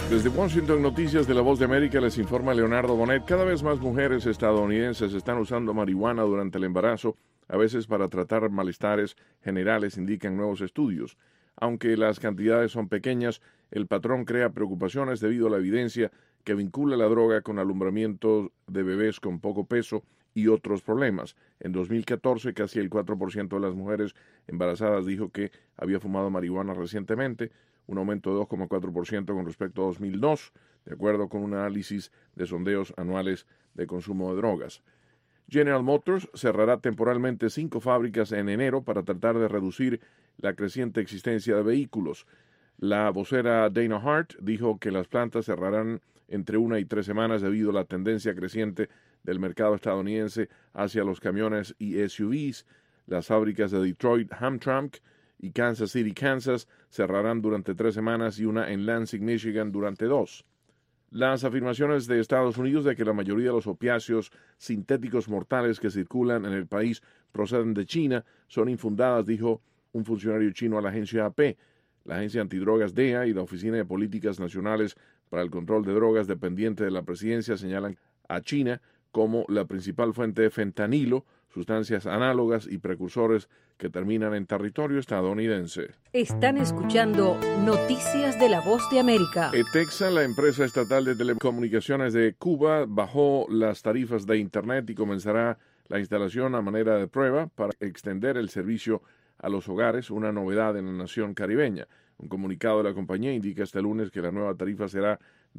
Desde Washington, Noticias de la Voz de América, les informa Leonardo Bonet. Cada vez más mujeres estadounidenses están usando marihuana durante el embarazo, a veces para tratar malestares generales, indican nuevos estudios. Aunque las cantidades son pequeñas, el patrón crea preocupaciones debido a la evidencia que vincula la droga con alumbramiento de bebés con poco peso y otros problemas. En 2014, casi el 4% de las mujeres embarazadas dijo que había fumado marihuana recientemente, un aumento de 2,4% con respecto a 2002, de acuerdo con un análisis de sondeos anuales de consumo de drogas. General Motors cerrará temporalmente 5 fábricas en enero para tratar de reducir la creciente existencia de vehículos. La vocera Dana Hart dijo que las plantas cerrarán entre 1 y 3 semanas debido a la tendencia creciente del mercado estadounidense hacia los camiones y SUVs. Las fábricas de Detroit Hamtramck y Kansas City, Kansas, cerrarán durante 3 semanas y una en Lansing, Michigan, durante 2. Las afirmaciones de Estados Unidos de que la mayoría de los opiáceos sintéticos mortales que circulan en el país proceden de China son infundadas, dijo un funcionario chino a la agencia AP. La agencia antidrogas DEA y la Oficina de Políticas Nacionales para el Control de Drogas dependiente de la presidencia señalan a China como la principal fuente de fentanilo, sustancias análogas y precursores que terminan en territorio estadounidense. Están escuchando Noticias de la Voz de América. ETEXA, la empresa estatal de telecomunicaciones de Cuba, bajó las tarifas de Internet y comenzará la instalación a manera de prueba para extender el servicio a los hogares, una novedad en la nación caribeña. Un comunicado de la compañía indica este lunes que la nueva tarifa será de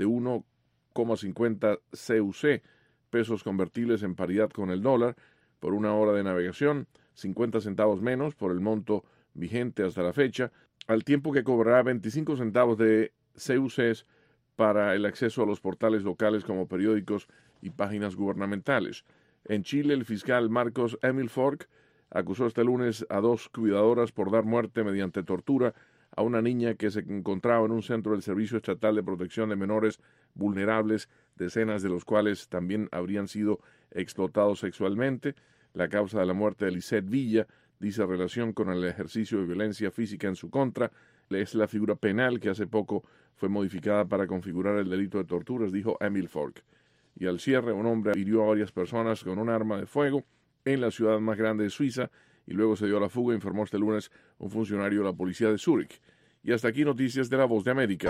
1,50 CUC, pesos convertibles en paridad con el dólar, por una hora de navegación, 50 centavos menos por el monto vigente hasta la fecha, al tiempo que cobrará 25 centavos de CUCs para el acceso a los portales locales como periódicos y páginas gubernamentales. En Chile, el fiscal Marcos Emil Fork acusó este lunes a 2 cuidadoras por dar muerte mediante tortura a una niña que se encontraba en un centro del Servicio Estatal de Protección de Menores Vulnerables, decenas de los cuales también habrían sido explotados sexualmente. La causa de la muerte de Lisette Villa dice relación con el ejercicio de violencia física en su contra. Es la figura penal que hace poco fue modificada para configurar el delito de torturas, dijo Emil Fork. Y al cierre, un hombre hirió a varias personas con un arma de fuego en la ciudad más grande de Suiza y luego se dio a la fuga, informó este lunes un funcionario de la policía de Zúrich. Y hasta aquí Noticias de la Voz de América.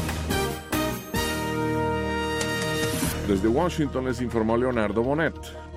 Desde Washington les informó Leonardo Bonet.